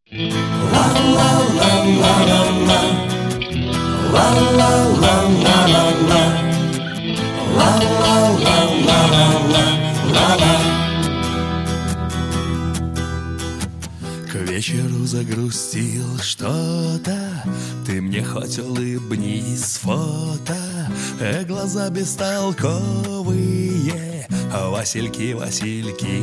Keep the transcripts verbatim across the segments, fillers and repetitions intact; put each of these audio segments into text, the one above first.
К вечеру загрустил что-то, ты мне хоть улыбнись с фото. Э, глаза бестолковые, Васильки, Васильки.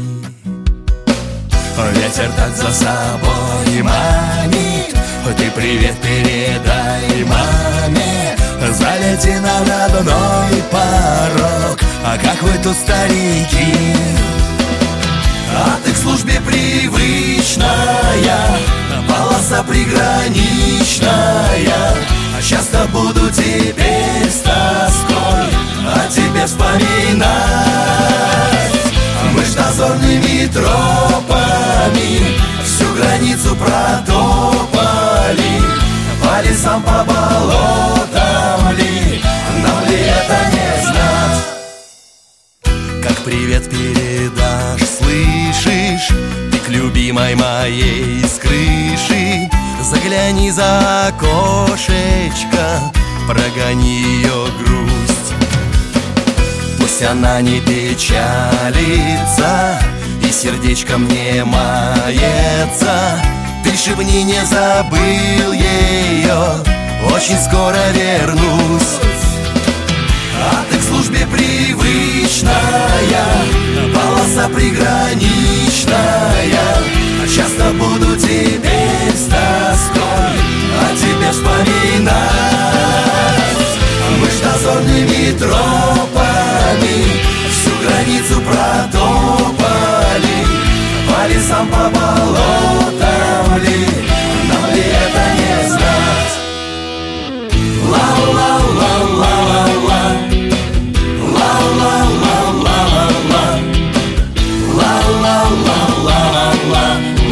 Ветер так за собой манит, ты привет передай маме. Залети на родной порог, а как вы тут, старики? А ты к службе привычная, полоса приграничная. А часто буду теперь с тоской о тебе вспоминать. Мы ж дозорными тропами всю границу протопали, по лесам, по болотам ли, нам ли это не знать? Как привет передашь, слышишь, ты к любимой моей с крыши. Загляни за окошечко, прогони ее грусть. Пусть она не печалится и сердечком не мается. Ты шепни, не забыл ее, очень скоро вернусь. А ты к службе привычная, полоса приграничная. А часто буду теперь с тоской о тебе вспоминать. Мы ж дозорными тропами всю границу протопали, по лесам, по болотам ли, нам ли это не знать? Ла-ла-ла-ла-ла-ла, ла-ла-ла-ла-ла-ла, ла-ла-ла-ла-ла-ла.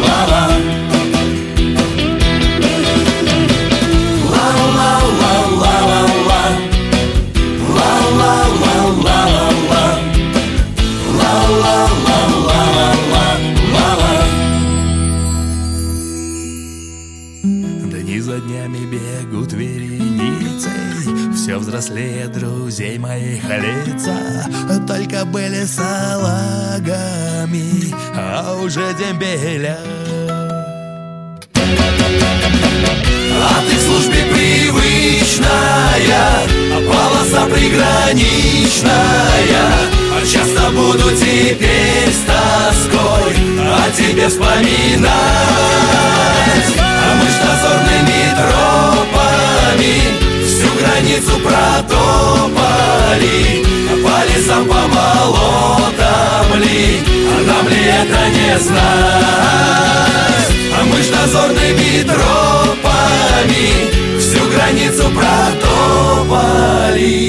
Дни за днями бегут вереницей, все взрослее друзей моих лица. Только были салагами, а уже дембеля. А ты в службе привычная, полоса приграничная. А часто буду теперь с тоской о тебе вспоминать. А мы ж дозорными тропами всю границу протопали, по лесам, по болотам ли, а нам ли это не знать? А мы ж дозорными тропами всю границу протопали,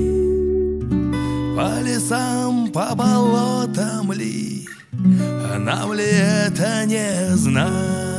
по лесам, по болотам ли, а нам ли это не знать?